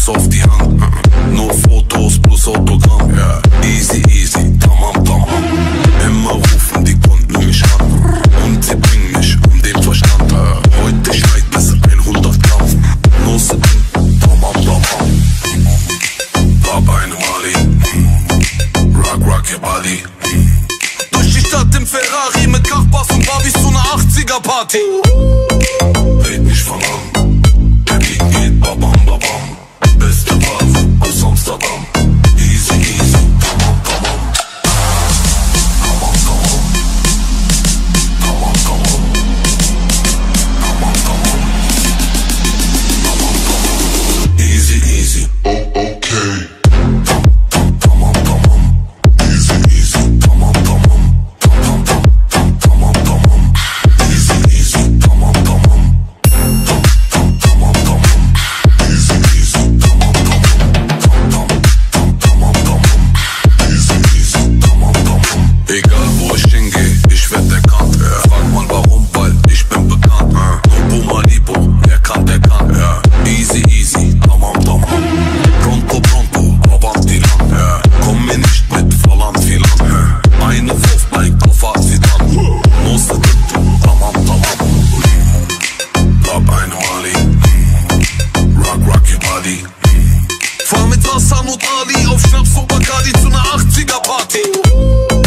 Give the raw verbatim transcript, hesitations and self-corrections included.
auf die Hand. Nur Fotos plus Autogramm. Ja. Easy, easy, tamam, tamam. Immer rufen die Kunden mich an und sie bringen mich um den Verstand. Heute schreit es hundert Gramm. Nur sie bringen, tamam, tamam. Baba eine Mali, rock, rock your body. Durch die Stadt im Ferrari mit Kachbass und Barbies zu ner achtziger Party. Red mich von an, der Beat geht babam, babam. Beste Waffe aus Amsterdam. Easy, easy, tamam, tamam. Tamam, tamam. Tamam, tamam. Tamam, tamam. Tamam, tamam. Easy, easy. Oh, okay. Tamam, tamam. Easy, easy. Tamam, tamam. Tamam, tamam. Tamam, tamam. Easy, easy. Tamam, tamam. Tamam, tamam. Easy, easy. Tamam, tamam. Tamam, tamam. Easy, easy. Tamam, tamam. Egal wo ich hingehe, ich werd erkannt. Ja. Frag mal warum, weil ich bin bekannt. Ja. Nubu Malibu, wer kann, der kann. Ja. Easy, easy. Tamam, tamam. Pronto, pronto, avanti lang. Ja. Komm mir nicht mit Volland Filan. Ja. Eine Wurf bleibt auf Azidan. No se tinto, tamam, tamam. Bab eine Mali, rock, rock your body. Fahr mit Wasser und Ali auf Schnaps und Bacardi zu ner achtziger Party.